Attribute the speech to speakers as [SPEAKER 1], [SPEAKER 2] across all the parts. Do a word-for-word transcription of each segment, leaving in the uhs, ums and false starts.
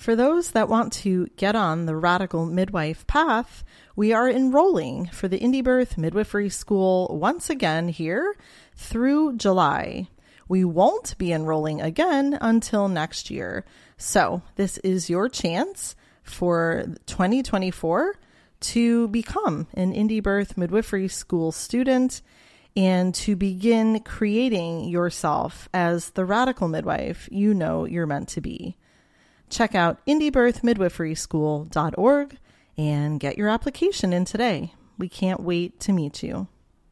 [SPEAKER 1] For those that want to get on the radical midwife path, we are enrolling for the Indie Birth Midwifery School once again here through July. We won't be enrolling again until next year. So this is your chance for twenty twenty-four to become an Indie Birth Midwifery School student and to begin creating yourself as the radical midwife you know you're meant to be. Check out indie birth midwifery school dot org and get your application in today. We can't wait to meet you.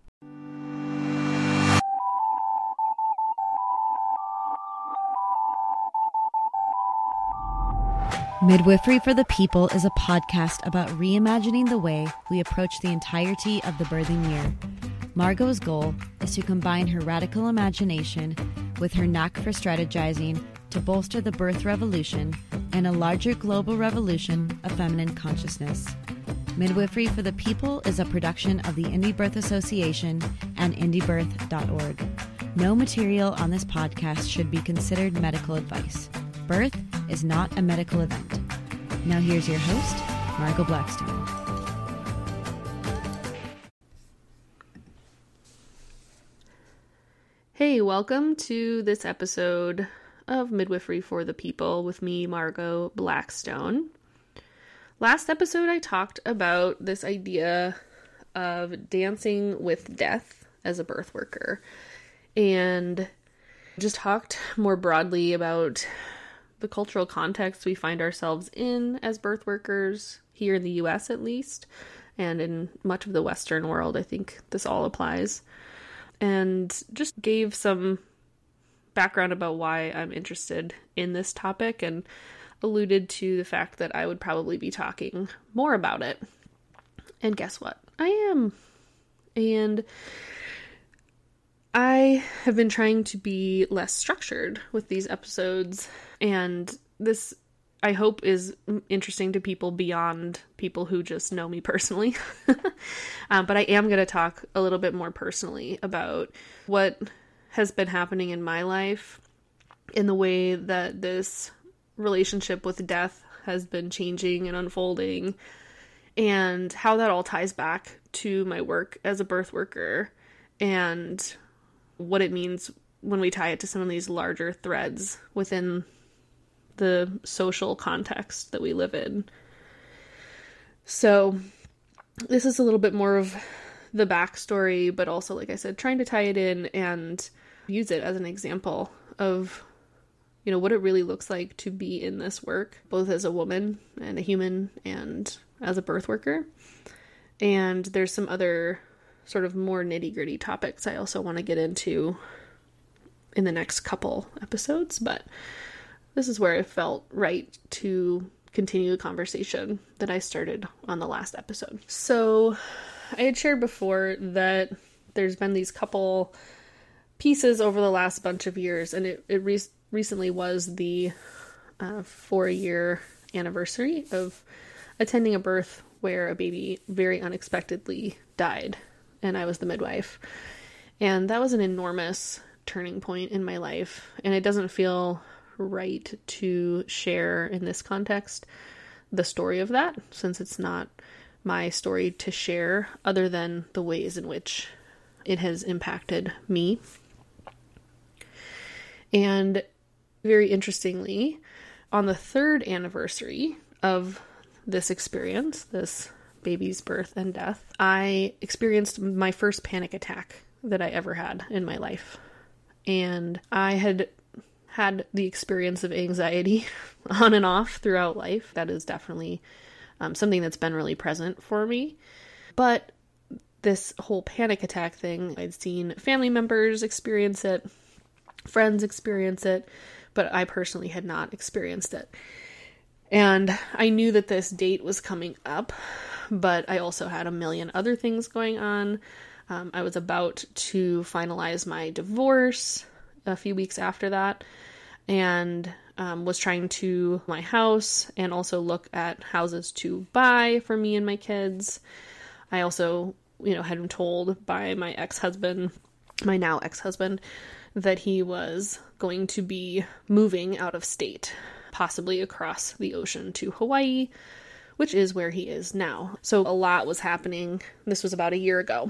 [SPEAKER 2] Midwifery for the People is a podcast about reimagining the way we approach the entirety of the birthing year. Margot's goal is to combine her radical imagination with her knack for strategizing to bolster the birth revolution and a larger global revolution of feminine consciousness. Midwifery for the People is a production of the Indie Birth Association and indie birth dot org. No material on this podcast should be considered medical advice. Birth is not a medical event. Now here's your host, Margot Blackstone.
[SPEAKER 3] Hey, welcome to this episode of Midwifery for the People with me, Margot Blackstone. Last episode, I talked about this idea of dancing with death as a birth worker, and just talked more broadly about the cultural context we find ourselves in as birth workers, here in the U S at least, and in much of the Western world. I think this all applies. And just gave some background about why I'm interested in this topic and alluded to the fact that I would probably be talking more about it. And guess what? I am. And I have been trying to be less structured with these episodes, and this, I hope, is interesting to people beyond people who just know me personally. um, but I am going to talk a little bit more personally about what has been happening in my life, in the way that this relationship with death has been changing and unfolding, and how that all ties back to my work as a birth worker, and what it means when we tie it to some of these larger threads within the social context that we live in. So this is a little bit more of the backstory, but also, like I said, trying to tie it in and use it as an example of, you know, what it really looks like to be in this work, both as a woman and a human and as a birth worker. And there's some other sort of more nitty-gritty topics I also want to get into in the next couple episodes, but this is where it felt right to continue the conversation that I started on the last episode. So I had shared before that there's been these couple pieces over the last bunch of years, and it, it re- recently was the uh, four-year anniversary of attending a birth where a baby very unexpectedly died, and I was the midwife. And that was an enormous turning point in my life, and it doesn't feel right to share in this context the story of that, since it's not my story to share, other than the ways in which it has impacted me. And very interestingly, on the third anniversary of this experience, this baby's birth and death, I experienced my first panic attack that I ever had in my life. And I had had the experience of anxiety on and off throughout life. That is definitely um, something that's been really present for me. But this whole panic attack thing, I'd seen family members experience it, friends experience it, but I personally had not experienced it. And I knew that this date was coming up, but I also had a million other things going on. Um, I was about to finalize my divorce a few weeks after that, and um, was trying to my house and also look at houses to buy for me and my kids. I also, you know, had been told by my ex-husband, my now ex-husband, that he was going to be moving out of state possibly across the ocean to Hawaii, which is where he is now. So a lot was happening. This was about a year ago.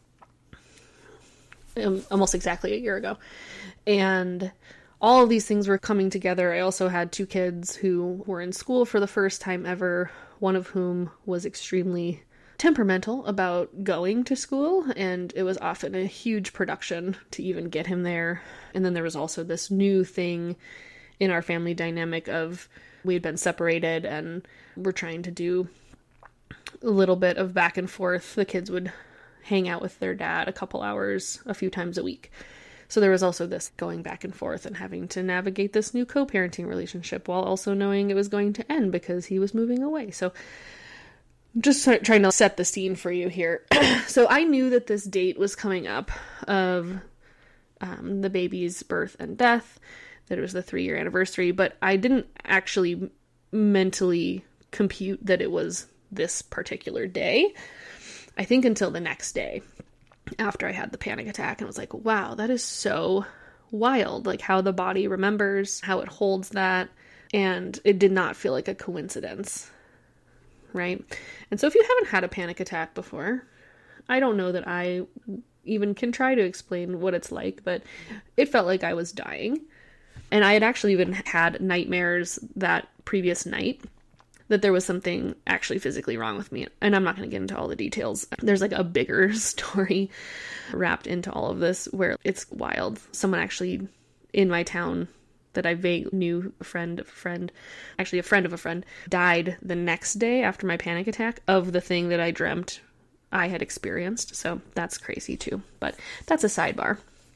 [SPEAKER 3] Um, almost exactly a year ago. And all of these things were coming together. I also had two kids who were in school for the first time ever, one of whom was extremely temperamental about going to school, and it was often a huge production to even get him there. And then there was also this new thing in our family dynamic of we had been separated and we're trying to do a little bit of back and forth. The kids would hang out with their dad a couple hours a few times a week. So there was also this going back and forth and having to navigate this new co-parenting relationship while also knowing it was going to end because he was moving away. So I'm just trying to set the scene for you here. So I knew that this date was coming up of um, the baby's birth and death, that it was the three-year anniversary, but I didn't actually mentally compute that it was this particular day, I think until the next day after I had the panic attack, and I was like, wow, that is so wild, like how the body remembers, how it holds that, and it did not feel like a coincidence, right? And so if you haven't had a panic attack before, I don't know that I even can try to explain what it's like, but it felt like I was dying. And I had actually even had nightmares that previous night that there was something actually physically wrong with me. And I'm not going to get into all the details. There's like a bigger story wrapped into all of this where it's wild. Someone actually in my town that I vaguely knew, a friend of a friend, actually a friend of a friend, died the next day after my panic attack of the thing that I dreamt I had experienced. So that's crazy too. But that's a sidebar.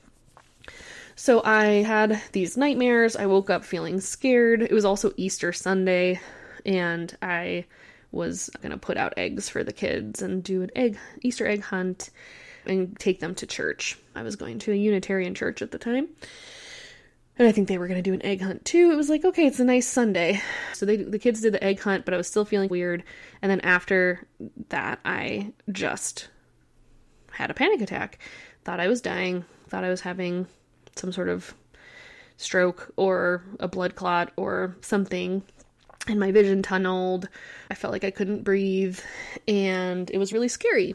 [SPEAKER 3] So I had these nightmares. I woke up feeling scared. It was also Easter Sunday, and I was going to put out eggs for the kids and do an egg Easter egg hunt and take them to church. I was going to a Unitarian church at the time, and I think they were going to do an egg hunt too. It was like, okay, it's a nice Sunday. So they the kids did the egg hunt, but I was still feeling weird. And then after that, I just had a panic attack. Thought I was dying. Thought I was having some sort of stroke or a blood clot or something. And my vision tunneled. I felt like I couldn't breathe. And it was really scary.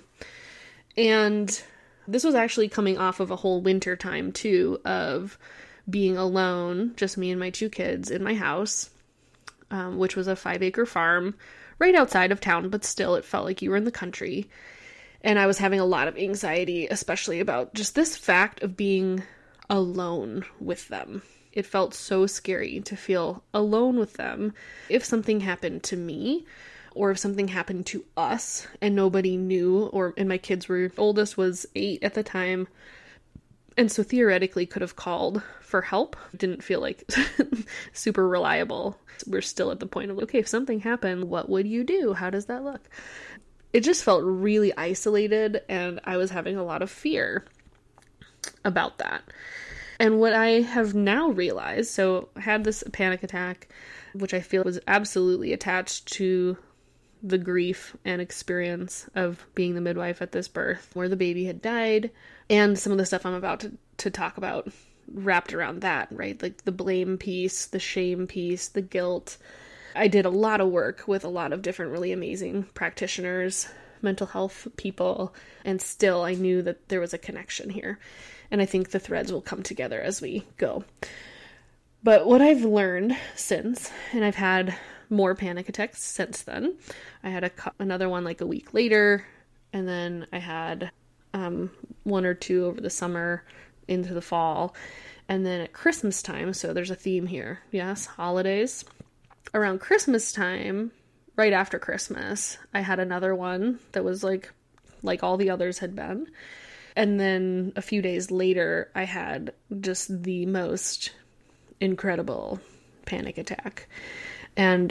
[SPEAKER 3] And this was actually coming off of a whole winter time too, of being alone, just me and my two kids in my house, um, which was a five acre farm right outside of town, but still it felt like you were in the country. And I was having a lot of anxiety, especially about just this fact of being alone with them. It felt so scary to feel alone with them. If something happened to me, or if something happened to us and nobody knew, or, and my kids were, oldest was eight at the time, and so theoretically could have called for help. Didn't feel like super reliable. We're still at the point of, okay, if something happened, what would you do? How does that look? It just felt really isolated, and I was having a lot of fear about that. And what I have now realized, so I had this panic attack, which I feel was absolutely attached to the grief and experience of being the midwife at this birth, where the baby had died, and some of the stuff I'm about to, to talk about wrapped around that, right? Like the blame piece, the shame piece, the guilt. I did a lot of work with a lot of different really amazing practitioners, mental health people, and still I knew that there was a connection here. And I think the threads will come together as we go. But what I've learned since, and I've had more panic attacks since then. I had a another one like a week later, and then I had um, one or two over the summer into the fall. And then at Christmas time, so there's a theme here. Yes, holidays. Around Christmas time, right after Christmas, I had another one that was like, like all the others had been. And then a few days later, I had just the most incredible panic attack. And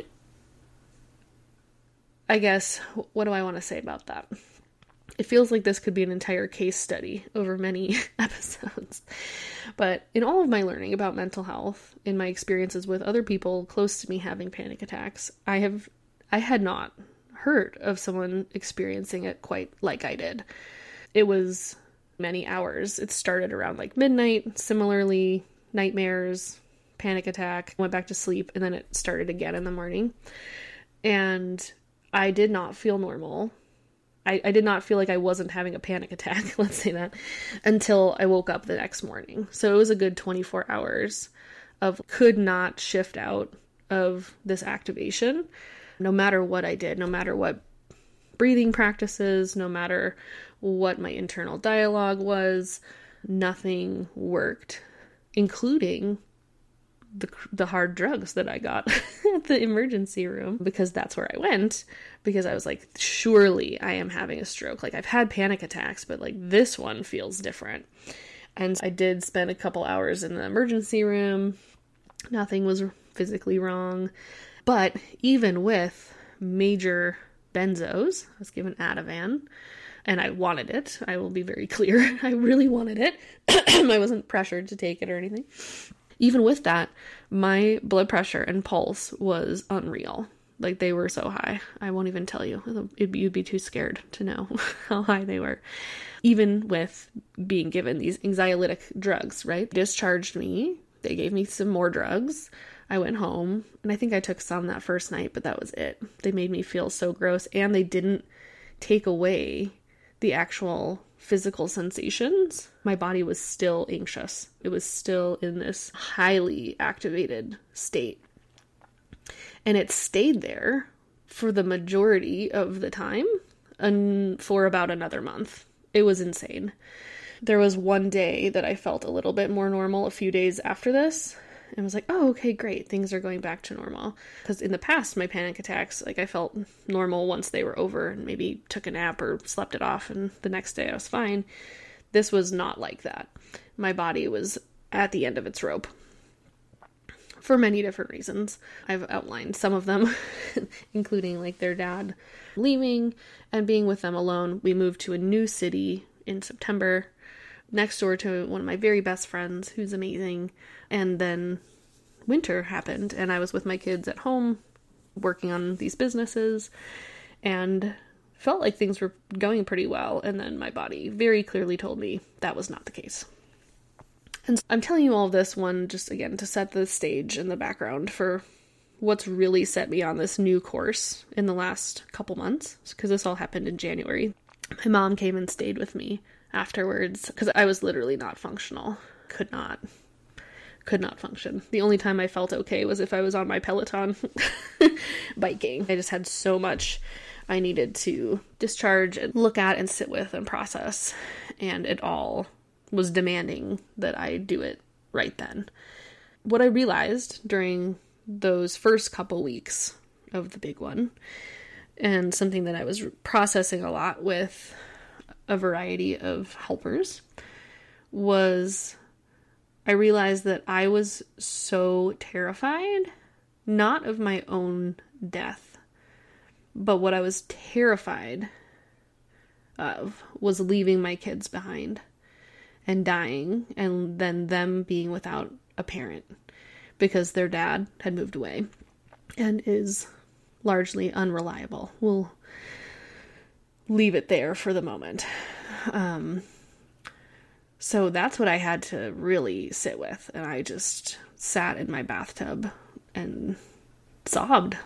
[SPEAKER 3] I guess, what do I want to say about that? It feels like this could be an entire case study over many episodes. But in all of my learning about mental health, in my experiences with other people close to me having panic attacks, I have, I had not heard of someone experiencing it quite like I did. It was many hours. It started around like midnight, similarly, nightmares, panic attack, went back to sleep, and then it started again in the morning. And I did not feel normal. I, I did not feel like I wasn't having a panic attack, let's say that, until I woke up the next morning. So it was a good twenty-four hours of could not shift out of this activation, no matter what I did, no matter what breathing practices, no matter what my internal dialogue was, nothing worked, including the the hard drugs that I got at the emergency room, because that's where I went, because I was like, surely I am having a stroke. Like, I've had panic attacks, but like this one feels different. And I did spend a couple hours in the emergency room. Nothing was physically wrong. But even with major benzos, I was given Ativan, and I wanted it. I will be very clear. I really wanted it. I wasn't pressured to take it or anything. Even with that, my blood pressure and pulse was unreal. Like, they were so high. I won't even tell you. It'd be, you'd be too scared to know how high they were. Even with being given these anxiolytic drugs, right? They discharged me. They gave me some more drugs. I went home, and I think I took some that first night, but that was it. They made me feel so gross, and they didn't take away the actual physical sensations. My body was still anxious. It was still in this highly activated state. And it stayed there for the majority of the time and for about another month. It was insane. There was one day that I felt a little bit more normal a few days after this. And was like, oh, okay, great. Things are going back to normal. Because in the past, my panic attacks, like, I felt normal once they were over and maybe took a nap or slept it off, and the next day I was fine. This was not like that. My body was at the end of its rope for many different reasons. I've outlined some of them, including like their dad leaving and being with them alone. We moved to a new city in September, next door to one of my very best friends, who's amazing. And then winter happened, and I was with my kids at home working on these businesses, and felt like things were going pretty well. And then my body very clearly told me that was not the case. And so I'm telling you all of this, one, just again, to set the stage and the background for what's really set me on this new course in the last couple months, because this all happened in January. My mom came and stayed with me afterwards, because I was literally not functional. Could not. Could not function. The only time I felt okay was if I was on my Peloton biking. I just had so much I needed to discharge and look at and sit with and process. And it all was demanding that I do it right then. What I realized during those first couple weeks of the big one, and something that I was processing a lot with a variety of helpers, was I realized that I was so terrified, not of my own death, but what I was terrified of was leaving my kids behind and dying, and then them being without a parent because their dad had moved away and is largely unreliable. We'll leave it there for the moment. Um... So that's what I had to really sit with. And I just sat in my bathtub and sobbed.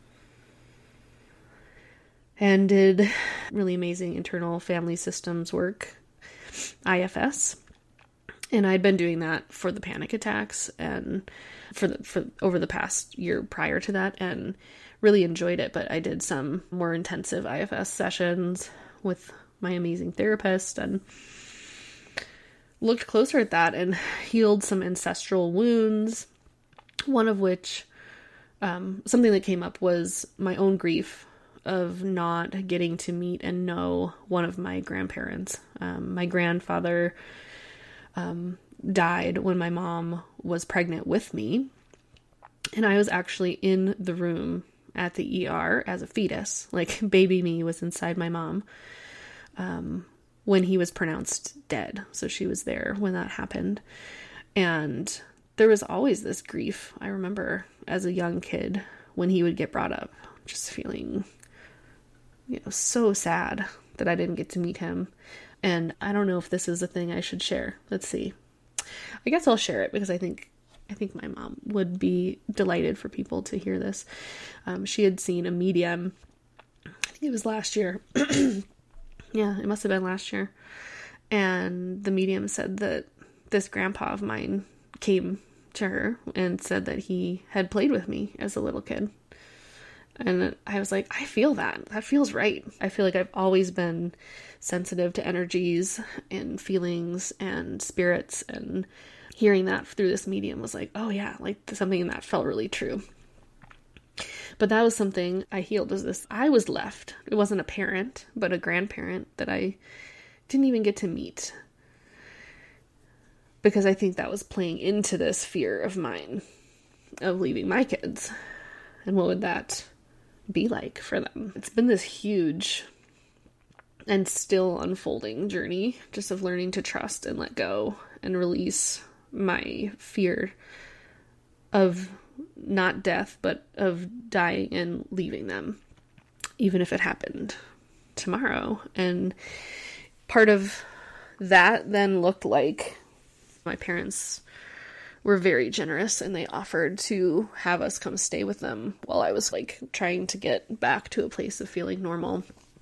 [SPEAKER 3] And did really amazing internal family systems work, I F S. And I'd been doing that for the panic attacks and for the for over the past year prior to that, and really enjoyed it. But I did some more intensive I F S sessions with my amazing therapist and looked closer at that and healed some ancestral wounds, one of which, um, something that came up was my own grief of not getting to meet and know one of my grandparents. Um, my grandfather um, died when my mom was pregnant with me, and I was actually in the room at the E R as a fetus, like baby me was inside my mom, um, when he was pronounced dead. So she was there when that happened. And there was always this grief. I remember as a young kid when he would get brought up, just feeling, you know, so sad that I didn't get to meet him. And I don't know if this is a thing I should share. Let's see. I guess I'll share it because I think I think my mom would be delighted for people to hear this. Um, she had seen a medium, I think it was last year. Yeah, it must have been last year. And the medium said that this grandpa of mine came to her and said that he had played with me as a little kid. And I was like, I feel that. That feels right. I feel like I've always been sensitive to energies and feelings and spirits, and hearing that through this medium was like, oh yeah, like something that felt really true. But that was something I healed, was this. I was left. It wasn't a parent, but a grandparent that I didn't even get to meet. Because I think that was playing into this fear of mine of leaving my kids. And what would that be like for them? It's been this huge and still unfolding journey, just of learning to trust and let go and release my fear of not death, but of dying and leaving them, even if it happened tomorrow. And part of that then looked like my parents were very generous, and they offered to have us come stay with them while I was like trying to get back to a place of feeling normal.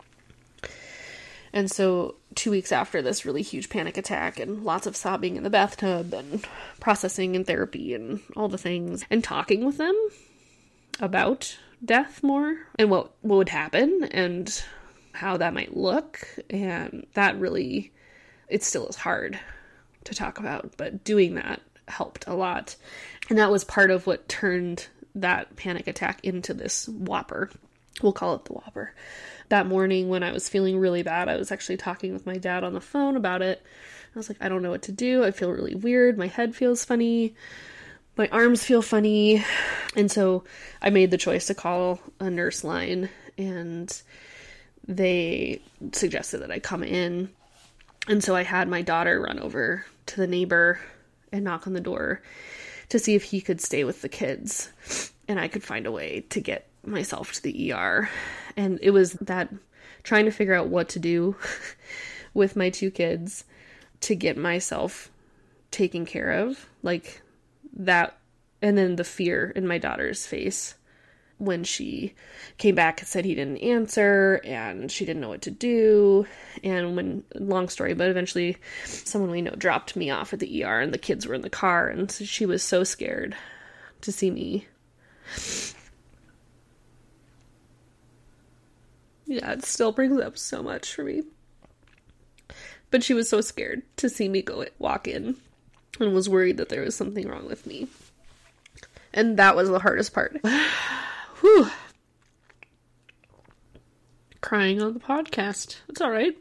[SPEAKER 3] And so two weeks after this really huge panic attack and lots of sobbing in the bathtub and processing and therapy and all the things, and talking with them about death more and what, what would happen and how that might look. And that really, it still is hard to talk about, but doing that helped a lot. And that was part of what turned that panic attack into this whopper. We'll call it the whopper. That morning when I was feeling really bad, I was actually talking with my dad on the phone about it. I was like, I don't know what to do. I feel really weird. My head feels funny. My arms feel funny. And so I made the choice to call a nurse line, and they suggested that I come in. And so I had my daughter run over to the neighbor and knock on the door to see if he could stay with the kids and I could find a way to get myself to the E R. And it was that trying to figure out what to do with my two kids to get myself taken care of, like that. And then the fear in my daughter's face when she came back and said he didn't answer and she didn't know what to do. And when, long story, but eventually someone we know dropped me off at the E R and the kids were in the car, and so she was so scared to see me. Yeah, it still brings up so much for me. But she was so scared to see me go walk in and was worried that there was something wrong with me. And that was the hardest part. Whew. Crying on the podcast. It's all right.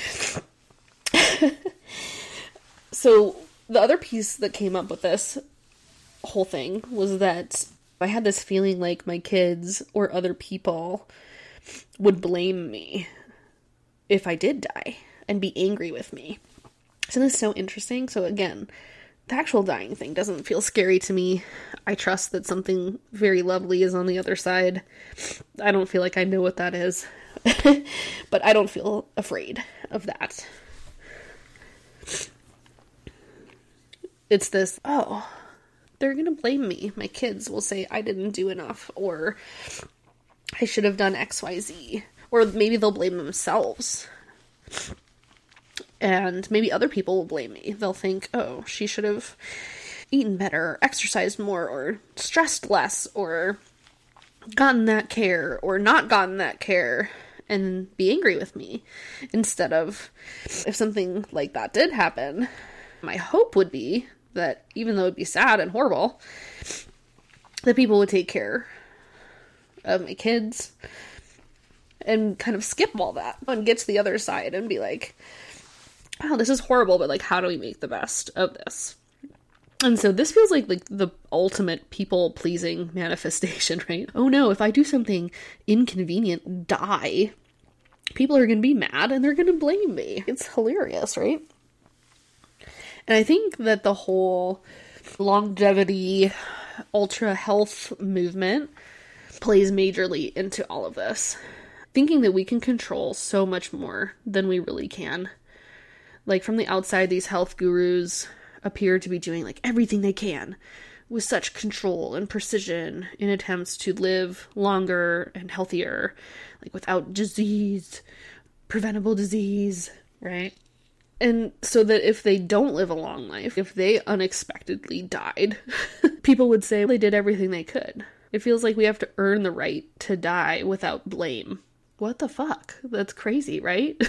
[SPEAKER 3] So the other piece that came up with this whole thing was that I had this feeling like my kids or other people would blame me if I did die and be angry with me. So this is so interesting. So again, the actual dying thing doesn't feel scary to me. I trust that something very lovely is on the other side. I don't feel like I know what that is, but I don't feel afraid of that. It's this, oh, they're going to blame me. My kids will say I didn't do enough, or I should have done X, Y, Z, or maybe they'll blame themselves. And maybe other people will blame me. They'll think, oh, she should have eaten better, exercised more, or stressed less, or gotten that care, or not gotten that care, and be angry with me. Instead of, if something like that did happen, my hope would be that even though it'd be sad and horrible, that people would take care of my kids and kind of skip all that and get to the other side and be like, wow, this is horrible, but like, how do we make the best of this? And so this feels like like the ultimate people-pleasing manifestation, right? Oh no, if I do something inconvenient, die, people are going to be mad and they're going to blame me. It's hilarious, right? And I think that the whole longevity, ultra health movement plays majorly into all of this. Thinking that we can control so much more than we really can. Like, from the outside, these health gurus appear to be doing like everything they can with such control and precision in attempts to live longer and healthier, like without disease, preventable disease, right? And so that if they don't live a long life, if they unexpectedly died, people would say they did everything they could. It feels like we have to earn the right to die without blame. What the fuck? That's crazy, right?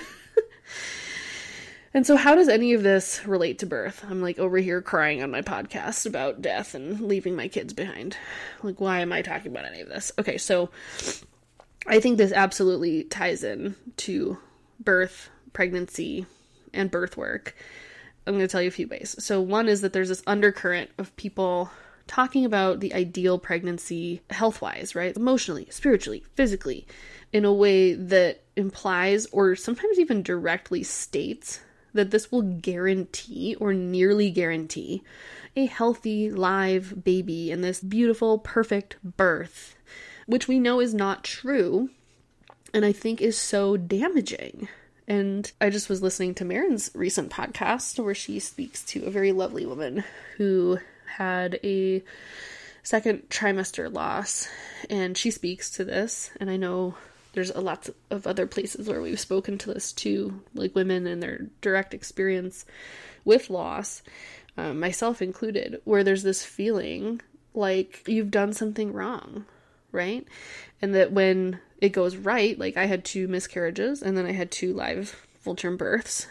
[SPEAKER 3] And so how does any of this relate to birth? I'm like over here crying on my podcast about death and leaving my kids behind. Like, why am I talking about any of this? Okay, so I think this absolutely ties in to birth, pregnancy, and birth work. I'm going to tell you a few ways. So one is that there's this undercurrent of people talking about the ideal pregnancy health-wise, right? Emotionally, spiritually, physically, in a way that implies or sometimes even directly states that this will guarantee or nearly guarantee a healthy, live baby and this beautiful, perfect birth, which we know is not true, and I think is so damaging. And I just was listening to Marin's recent podcast where she speaks to a very lovely woman who had a second trimester loss, and she speaks to this, and I know there's a lot of other places where we've spoken to this too, like women and their direct experience with loss, um, myself included, where there's this feeling like you've done something wrong, right? And that when it goes right, like I had two miscarriages and then I had two live full-term births,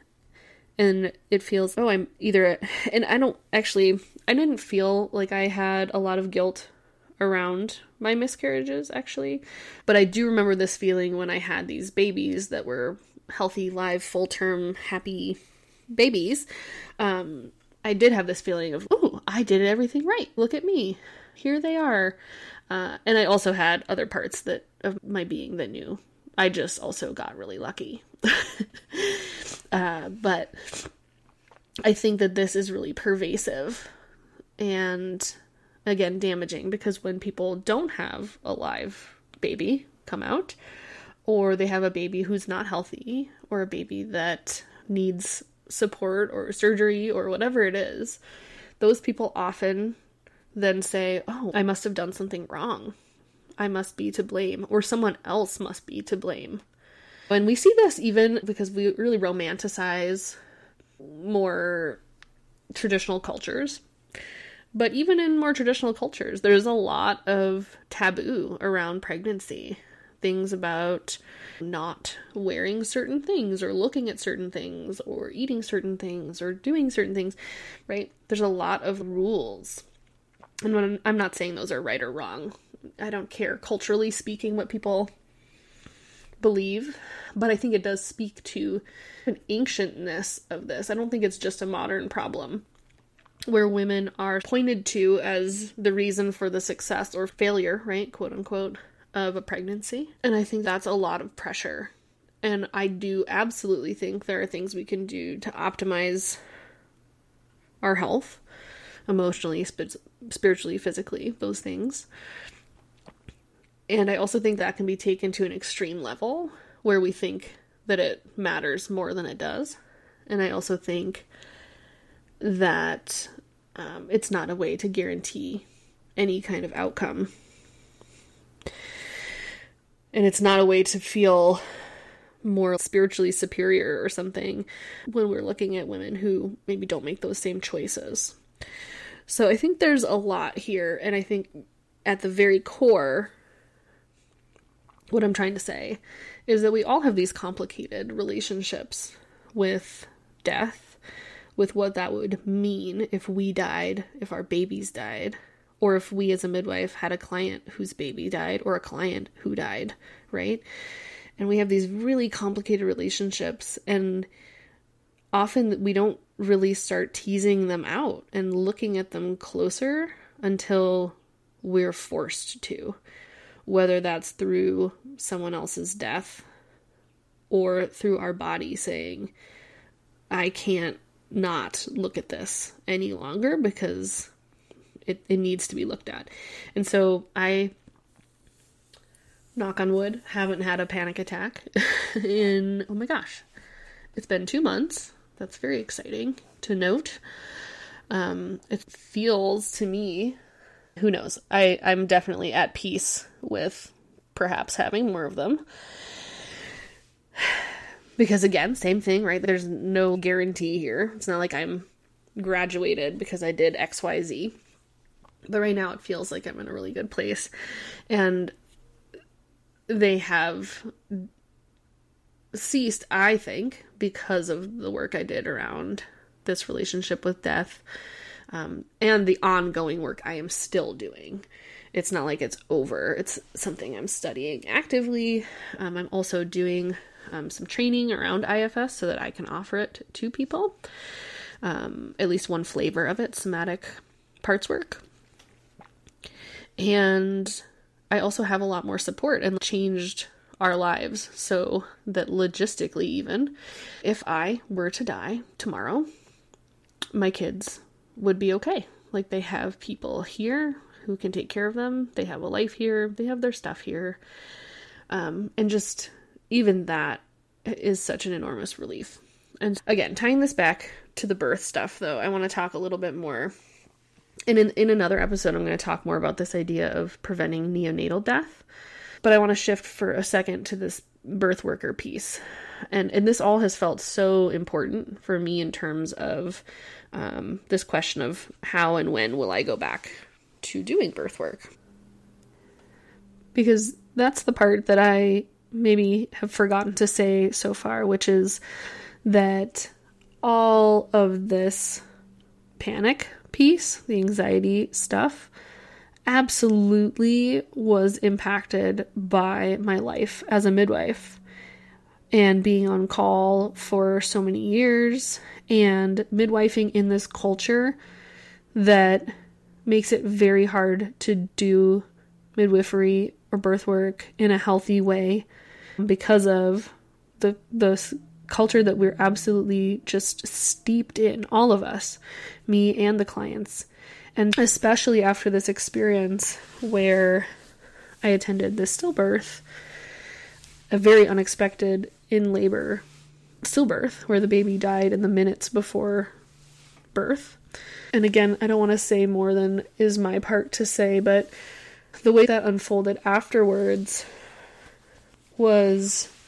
[SPEAKER 3] and it feels, oh, I'm either, and I don't actually, I didn't feel like I had a lot of guilt around my miscarriages, actually. But I do remember this feeling when I had these babies that were healthy, live, full-term, happy babies. Um, I did have this feeling of, oh, I did everything right. Look at me. Here they are. Uh, and I also had other parts that of my being that knew I just also got really lucky. uh, but I think that this is really pervasive and, again, damaging, because when people don't have a live baby come out, or they have a baby who's not healthy, or a baby that needs support or surgery or whatever it is, those people often then say, oh, I must have done something wrong. I must be to blame, or someone else must be to blame. And we see this even because we really romanticize more traditional cultures. But even in more traditional cultures, there's a lot of taboo around pregnancy. Things about not wearing certain things, or looking at certain things, or eating certain things, or doing certain things, right? There's a lot of rules. And when I'm not saying those are right or wrong. I don't care, culturally speaking, what people believe. But I think it does speak to an ancientness of this. I don't think it's just a modern problem, where women are pointed to as the reason for the success or failure, right, quote unquote, of a pregnancy. And I think that's a lot of pressure. And I do absolutely think there are things we can do to optimize our health, emotionally, sp- spiritually, physically, those things. And I also think that can be taken to an extreme level where we think that it matters more than it does. And I also think that um, it's not a way to guarantee any kind of outcome. And it's not a way to feel more spiritually superior or something when we're looking at women who maybe don't make those same choices. So I think there's a lot here. And I think at the very core, what I'm trying to say is that we all have these complicated relationships with death, with what that would mean if we died, if our babies died, or if we as a midwife had a client whose baby died, or a client who died, right? And we have these really complicated relationships, and often we don't really start teasing them out and looking at them closer until we're forced to, whether that's through someone else's death or through our body saying, I can't not look at this any longer because it, it needs to be looked at. And so I, knock on wood, haven't had a panic attack in, oh my gosh, it's been two months. That's very exciting to note. Um, it feels to me, who knows, I, I'm definitely at peace with perhaps having more of them. Because again, same thing, right? There's no guarantee here. It's not like I'm graduated because I did X Y Z. But right now it feels like I'm in a really good place. And they have ceased, I think, because of the work I did around this relationship with death, um, and the ongoing work I am still doing. It's not like it's over. It's something I'm studying actively. Um, I'm also doing um, some training around I F S so that I can offer it to people. Um, at least one flavor of it, somatic parts work. And I also have a lot more support and changed our lives so that logistically even, if I were to die tomorrow, my kids would be okay. Like, they have people here who can take care of them. They have a life here. They have their stuff here. Um, and just even that is such an enormous relief. And again, tying this back to the birth stuff, though, I want to talk a little bit more. And in, in another episode, I'm going to talk more about this idea of preventing neonatal death. But I want to shift for a second to this birth worker piece. And, and this all has felt so important for me in terms of um, this question of how and when will I go back to doing birth work. Because that's the part that I maybe have forgotten to say so far, which is that all of this panic piece, the anxiety stuff, absolutely was impacted by my life as a midwife and being on call for so many years and midwifing in this culture that makes it very hard to do midwifery or birth work in a healthy way because of the the culture that we're absolutely just steeped in, all of us, me and the clients. And especially after this experience where I attended this stillbirth, a very unexpected in labor stillbirth, where the baby died in the minutes before birth. And again, I don't want to say more than is my part to say, but the way that unfolded afterwards was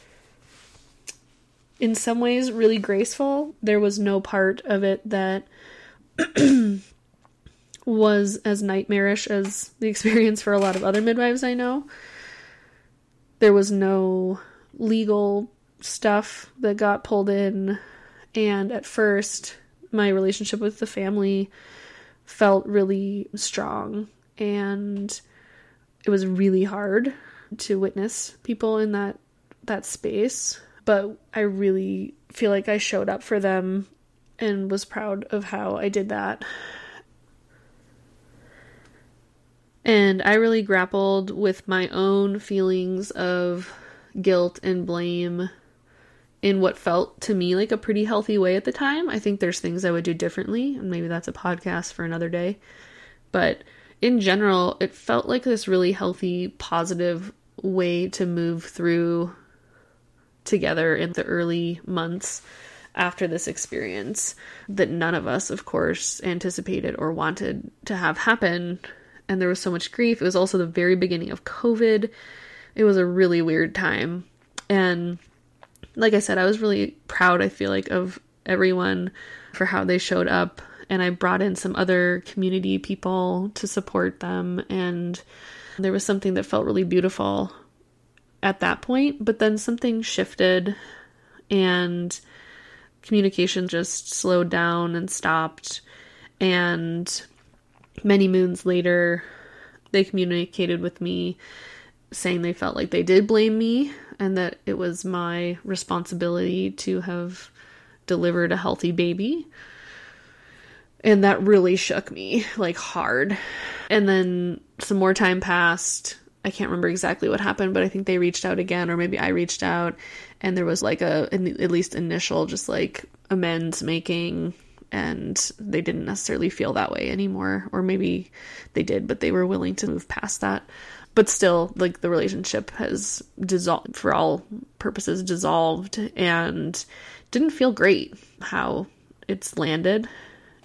[SPEAKER 3] in some ways really graceful. There was no part of it that was as nightmarish as the experience for a lot of other midwives I know. There was no legal stuff that got pulled in, and at first my relationship with the family felt really strong, and it was really hard to witness people in that that space, but I really feel like I showed up for them and was proud of how I did that. And I really grappled with my own feelings of guilt and blame in what felt to me like a pretty healthy way at the time. I think there's things I would do differently, and maybe that's a podcast for another day. But in general, it felt like this really healthy, positive way to move through together in the early months after this experience that none of us, of course, anticipated or wanted to have happen. And there was so much grief. It was also the very beginning of COVID. It was a really weird time. And like I said, I was really proud, I feel like, of everyone for how they showed up. And I brought in some other community people to support them. And there was something that felt really beautiful at that point. But then something shifted and communication just slowed down and stopped. And many moons later, they communicated with me saying they felt like they did blame me and that it was my responsibility to have delivered a healthy baby. And that really shook me, like, hard. And then some more time passed. I can't remember exactly what happened, but I think they reached out again, or maybe I reached out, and there was like a, at least initial, just like amends making, and they didn't necessarily feel that way anymore. Or maybe they did, but they were willing to move past that. But still, like, the relationship has dissolved, for all purposes, dissolved, and didn't feel great how it's landed.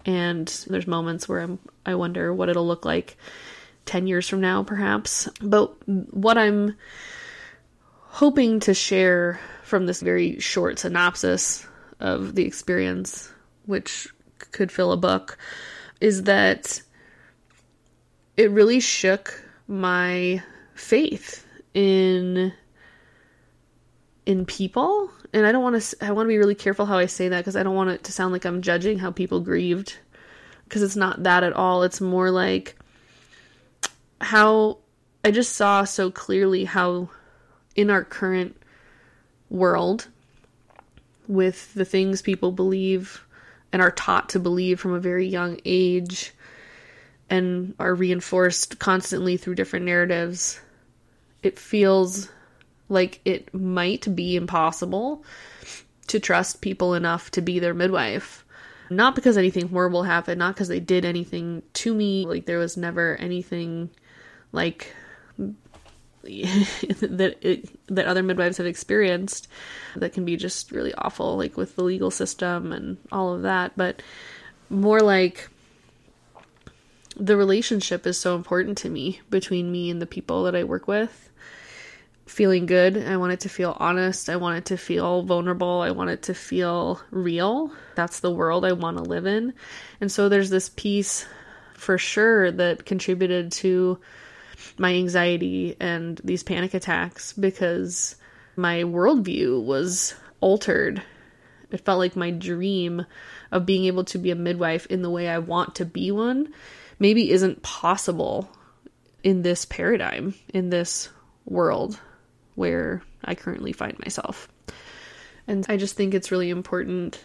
[SPEAKER 3] And there's moments where I'm, I wonder what it'll look like ten years from now, perhaps. But what I'm hoping to share from this very short synopsis of the experience, which could fill a book, is that it really shook my faith in in people. And I don't want to, I want to be really careful how I say that, because I don't want it to sound like I'm judging how people grieved, because it's not that at all. It's more like how I just saw so clearly how in our current world, with the things people believe and are taught to believe from a very young age and are reinforced constantly through different narratives, it feels like it might be impossible to trust people enough to be their midwife. Not because anything horrible happened, not because they did anything to me. Like, there was never anything like that it, that other midwives have experienced that can be just really awful, like with the legal system and all of that. But more like the relationship is so important to me between me and the people that I work with. Feeling good. I want it to feel honest. I want it to feel vulnerable. I want it to feel real. That's the world I want to live in. And so there's this piece for sure that contributed to my anxiety and these panic attacks, because my worldview was altered. It felt like my dream of being able to be a midwife in the way I want to be one maybe isn't possible in this paradigm, in this world where I currently find myself. And I just think it's really important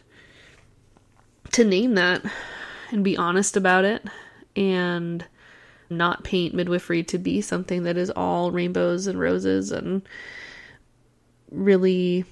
[SPEAKER 3] to name that and be honest about it, and not paint midwifery to be something that is all rainbows and roses, and really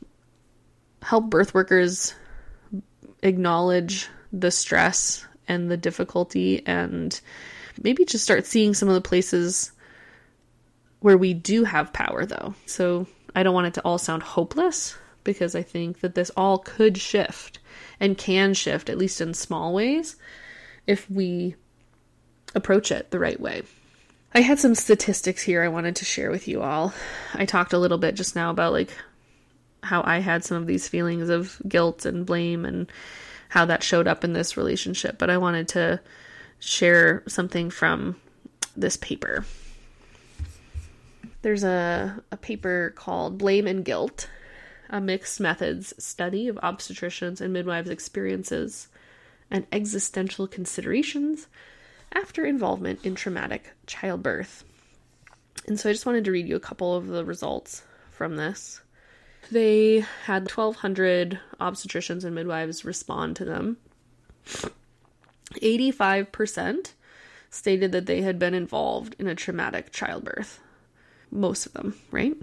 [SPEAKER 3] help birth workers acknowledge the stress and the difficulty, and maybe just start seeing some of the places where we do have power, though. So I don't want it to all sound hopeless, because I think that this all could shift and can shift, at least in small ways, if we approach it the right way. I had some statistics here I wanted to share with you all. I talked a little bit just now about like how I had some of these feelings of guilt and blame and how that showed up in this relationship, but I wanted to share something from this paper. There's a, a paper called Blame and Guilt, a Mixed Methods Study of Obstetricians and Midwives' Experiences and Existential Considerations After Involvement in Traumatic Childbirth. And so I just wanted to read you a couple of the results from this. They had twelve hundred obstetricians and midwives respond to them. eighty-five percent stated that they had been involved in a traumatic childbirth. Most of them, right?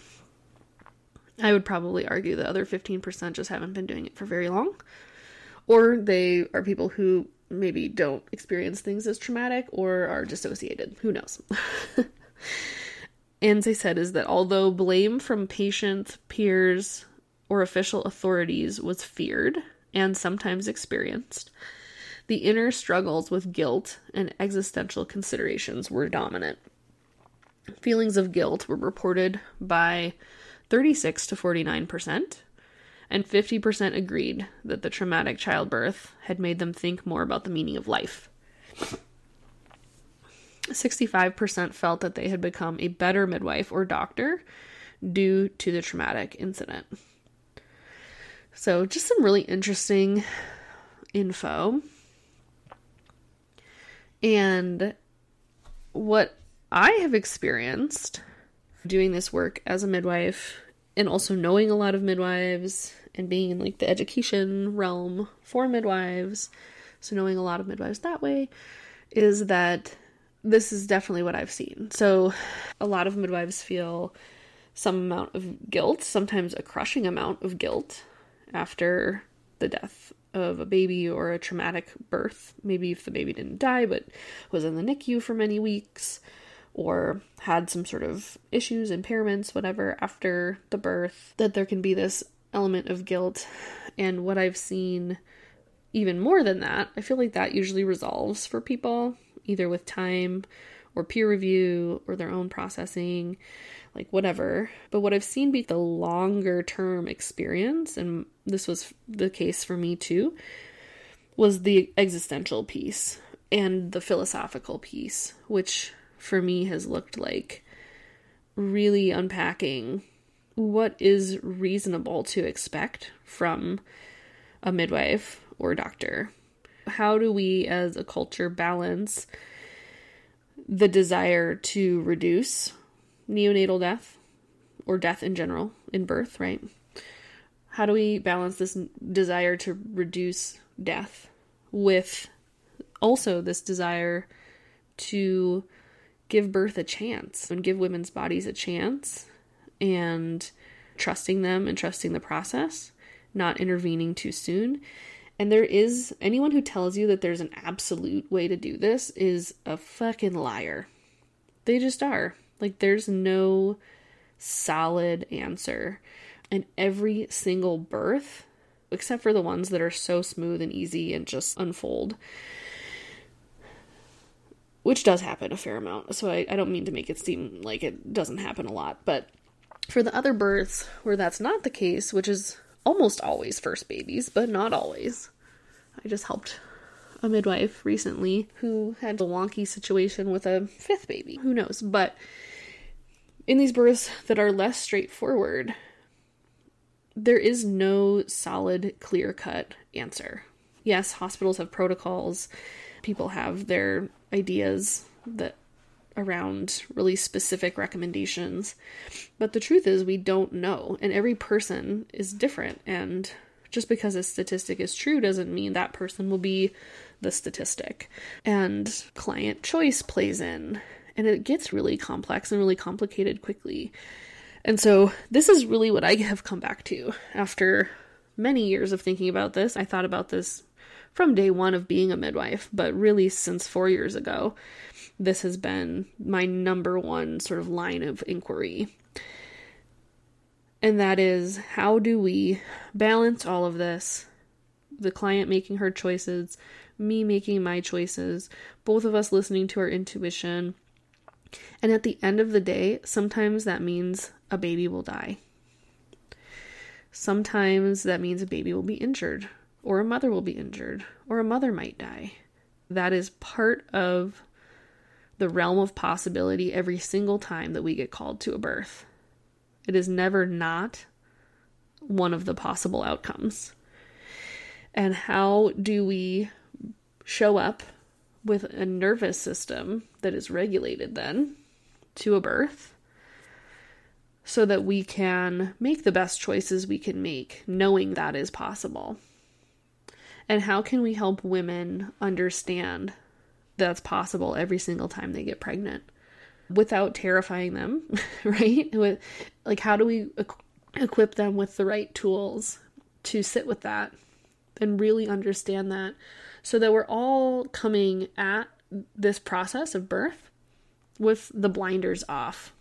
[SPEAKER 3] I would probably argue the other fifteen percent just haven't been doing it for very long. Or they are people who maybe don't experience things as traumatic or are dissociated. Who knows? And as I said, is that although blame from patients, peers, or official authorities was feared and sometimes experienced, the inner struggles with guilt and existential considerations were dominant. Feelings of guilt were reported by thirty-six to forty-nine percent, and fifty percent agreed that the traumatic childbirth had made them think more about the meaning of life. sixty-five percent felt that they had become a better midwife or doctor due to the traumatic incident. So just some really interesting info. And what I have experienced doing this work as a midwife, and also knowing a lot of midwives and being in like the education realm for midwives, so knowing a lot of midwives that way, is that this is definitely what I've seen. So a lot of midwives feel some amount of guilt, sometimes a crushing amount of guilt after the death of a baby or a traumatic birth. Maybe if the baby didn't die but was in the N I C U for many weeks, or had some sort of issues, impairments, whatever, after the birth, that there can be this element of guilt. And what I've seen even more than that, I feel like that usually resolves for people, either with time or peer review or their own processing, like whatever. But what I've seen be the longer term experience, and this was the case for me too, was the existential piece and the philosophical piece, which for me has looked like really unpacking what is reasonable to expect from a midwife or doctor. How do we as a culture balance the desire to reduce neonatal death or death in general in birth, right? How do we balance this desire to reduce death with also this desire to give birth a chance and give women's bodies a chance, and trusting them and trusting the process, not intervening too soon? And there is, anyone who tells you that there's an absolute way to do this is a fucking liar. They just are. Like, there's no solid answer. And every single birth, except for the ones that are so smooth and easy and just unfold, which does happen a fair amount. So I, I don't mean to make it seem like it doesn't happen a lot. But for the other births where that's not the case, which is almost always first babies, but not always. I just helped a midwife recently who had a wonky situation with a fifth baby. Who knows? But in these births that are less straightforward, there is no solid, clear-cut answer. Yes, hospitals have protocols. People have their ideas that around really specific recommendations. But the truth is we don't know, and every person is different, and just because a statistic is true doesn't mean that person will be the statistic. And client choice plays in, and it gets really complex and really complicated quickly. And so this is really what I have come back to after many years of thinking about this. I thought about this from day one of being a midwife, but really since four years ago, this has been my number one sort of line of inquiry. And that is, how do we balance all of this? The client making her choices, me making my choices, both of us listening to our intuition. And at the end of the day, sometimes that means a baby will die. Sometimes that means a baby will be injured, or a mother will be injured, or a mother might die. That is part of the realm of possibility every single time that we get called to a birth. It is never not one of the possible outcomes. And how do we show up with a nervous system that is regulated then to a birth so that we can make the best choices we can make, knowing that is possible? And how can we help women understand that's possible every single time they get pregnant without terrifying them, right? With, like, how do we equ- equip them with the right tools to sit with that and really understand that, so that we're all coming at this process of birth with the blinders off?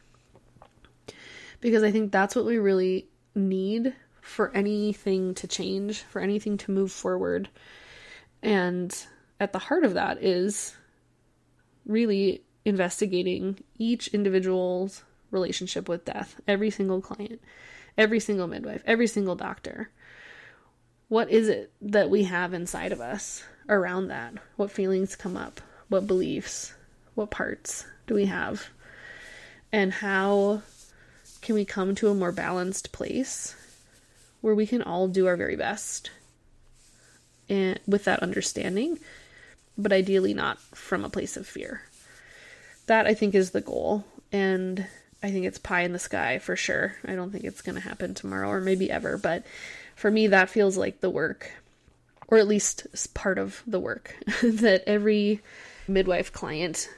[SPEAKER 3] Because I think that's what we really need for anything to change, for anything to move forward. And at the heart of that is really investigating each individual's relationship with death, every single client, every single midwife, every single doctor. What is it that we have inside of us around that? What feelings come up? What beliefs? What parts do we have? And how can we come to a more balanced place where we can all do our very best and with that understanding, but ideally not from a place of fear? That, I think, is the goal. And I think it's pie in the sky for sure. I don't think it's going to happen tomorrow or maybe ever. But for me, that feels like the work, or at least part of the work that every midwife client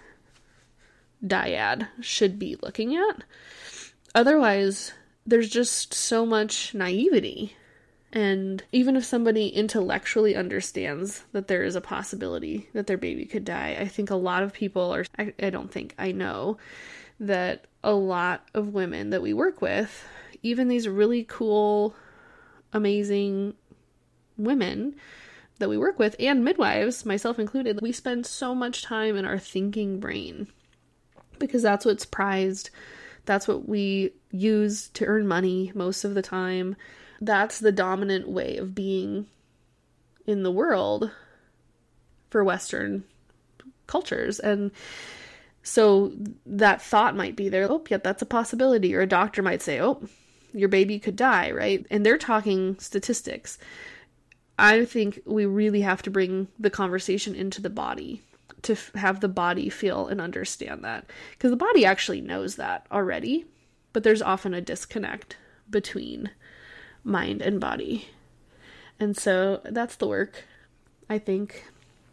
[SPEAKER 3] dyad should be looking at. Otherwise, there's just so much naivety. And even if somebody intellectually understands that there is a possibility that their baby could die, I think a lot of people are, I, I don't think, I know that a lot of women that we work with, even these really cool, amazing women that we work with, and midwives, myself included, we spend so much time in our thinking brain because that's what's prized. That's what we use to earn money most of the time. That's the dominant way of being in the world for Western cultures. And so that thought might be there, oh, yeah, that's a possibility. Or a doctor might say, oh, your baby could die, right? And they're talking statistics. I think we really have to bring the conversation into the body to f- have the body feel and understand that. Because the body actually knows that already, but there's often a disconnect between mind and body. And so that's the work, I think.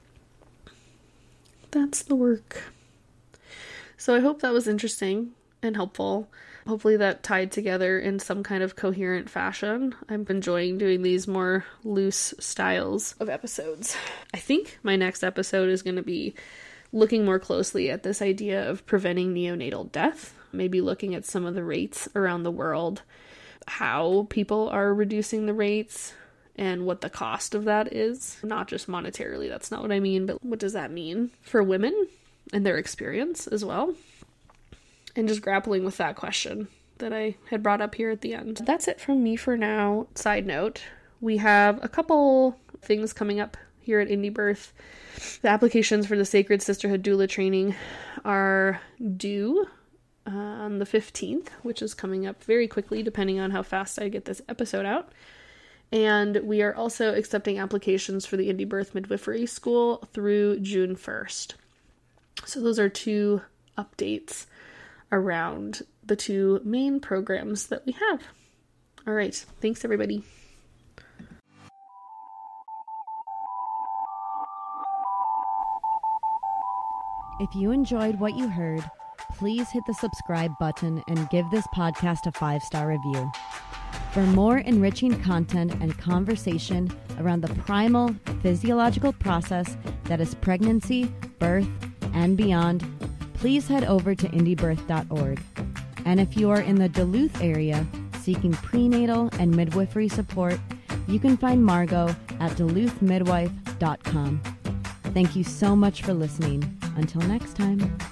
[SPEAKER 3] That's the work. So I hope that was interesting and helpful. Hopefully that tied together in some kind of coherent fashion. I'm enjoying doing these more loose styles of episodes. I think my next episode is going to be looking more closely at this idea of preventing neonatal death, maybe looking at some of the rates around the world, how people are reducing the rates, and what the cost of that is. Not just monetarily, that's not what I mean, but what does that mean for women and their experience as well? And just grappling with that question that I had brought up here at the end. That's it from me for now. Side note, we have a couple things coming up here at Indie Birth. The applications for the Sacred Sisterhood Doula training are due uh, on the fifteenth, which is coming up very quickly, depending on how fast I get this episode out. And we are also accepting applications for the Indie Birth Midwifery School through June first. So those are two updates around the two main programs that we have. All right. Thanks, everybody.
[SPEAKER 2] If you enjoyed what you heard, please hit the subscribe button and give this podcast a five-star review. For more enriching content and conversation around the primal physiological process that is pregnancy, birth, and beyond, please head over to indie birth dot org. And if you are in the Duluth area seeking prenatal and midwifery support, you can find Margot at duluth midwife dot com. Thank you so much for listening. Until next time.